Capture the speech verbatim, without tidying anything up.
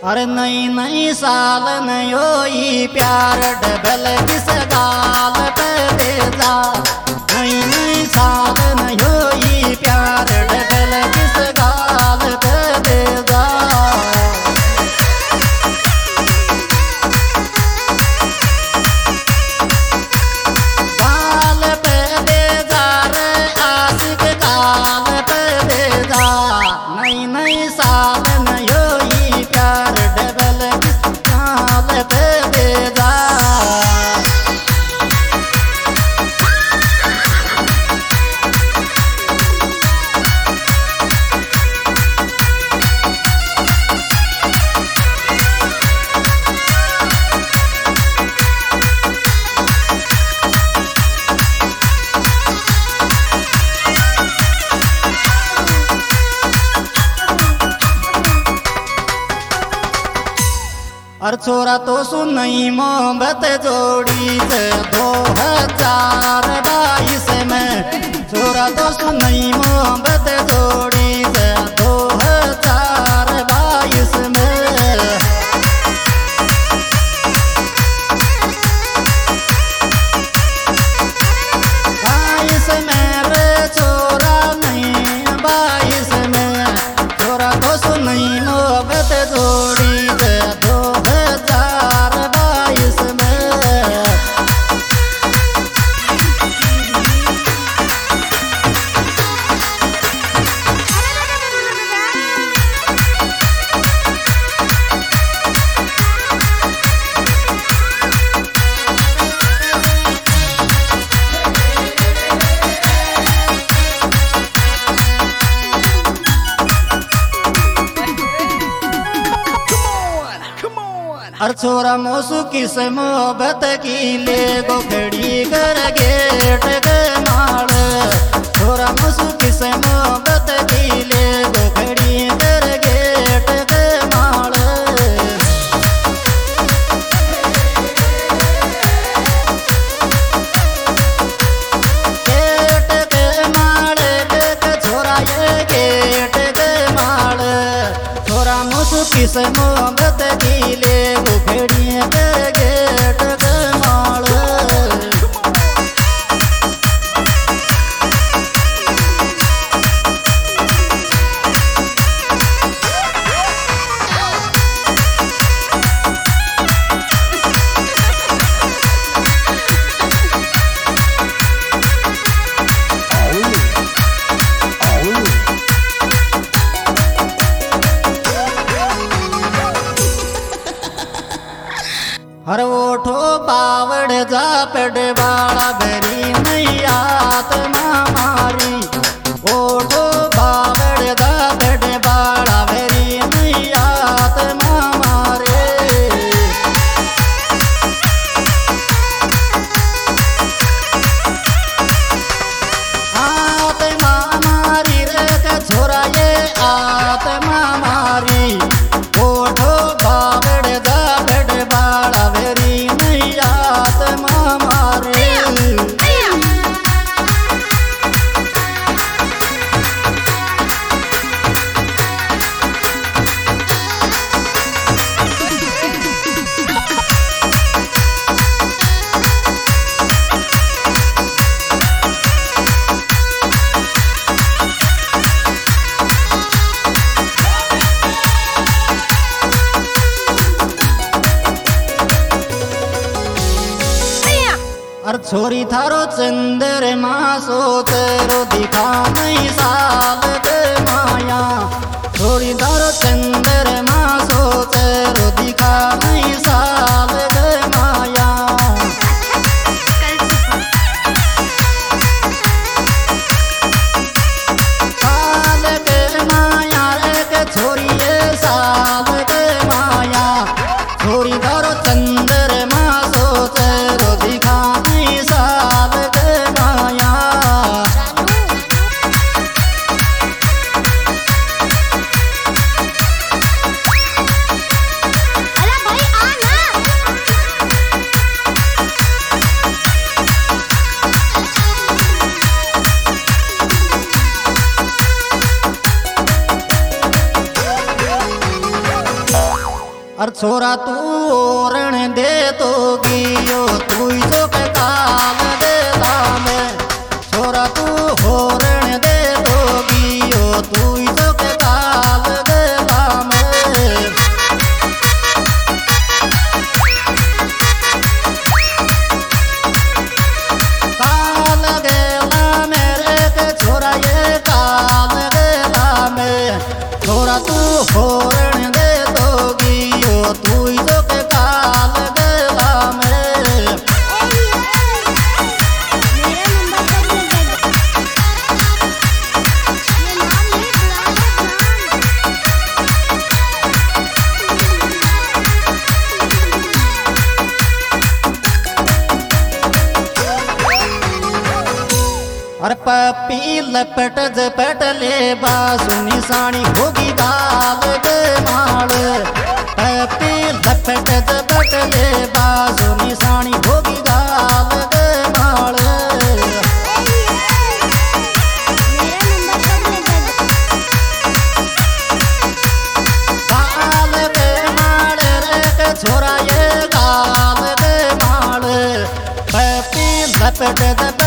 अरे नई नई साल नयो ही प्यार डबल किस गाल पे दे जा। नई नई साल नयो ही प्यार डबल किस गाल पे दे जा। गाल पे दे जा रे आशिक गाल पे दे जा। नई नई साल नयो ही प्यार डबल किस गाल पे दे जा। और छोरा तो सुनई मोहब्बत जोड़ी से दो हजार बाईस में। छोरा तो सुनई मोहब्बत जोड़ी से दो हजार बाईस में। बाईस में रे छोरा नहीं बाईस में। छोरा तो सुनई मोहब्बत जोड़ी से दो हजार बाईस में। और छोरा मोसू किस मोहब्बत की ले गो खड़ी कर गेट के माल। छोरा मोसू किस मोहब्बत की ले गो खड़ी कर गेट के माल। गेट के माल देख छोरा ये गेट के माल। छोरा मोसू किस मोहब्बत की ले घड़िया के गेट के माल। हर ओठो बावड़ जा पेड़ बाड़ा बेरी नहीं आत्मा मारी। ओठो बावड़ जा पेड़ बाड़ा बेरी नहीं आत्मा मारे। आत्मा मारी रे का छोरा ये आत्मा मारी। ओठो बावड़ जा पेड़ बाड़ा बेरी नहीं आत्मा मारे। और छोरी थारो चंद्र मासो तेरो दिखा नहीं साल दे माया। छोरी थारो चंद्र मासो तेरो दिखा नहीं साल दे माया। साल दे माया रे के छोरी ये साल दे माया। छोरी थारो चंद्र मासो तेरो दिखा साल दे माया। अर छोरा तू ओरण दे तो गियो तू जो के काल दे लामे छोरा तू होरण दे तो गियो तू जो के काल दे लामे काल गेला मेरे के छोरा ये काल गेला में छोरा तू होरण दे तो गियो तू जो के काल गेला में अरे पपी लपट झपट ले बासुनी साणी होगी गाल गे माल पपी लपट झपट ले बासुनी साणी होगी गाल गे माल गाल गे माल रे के छोरा ये गाल गे माल पपी लपट झपट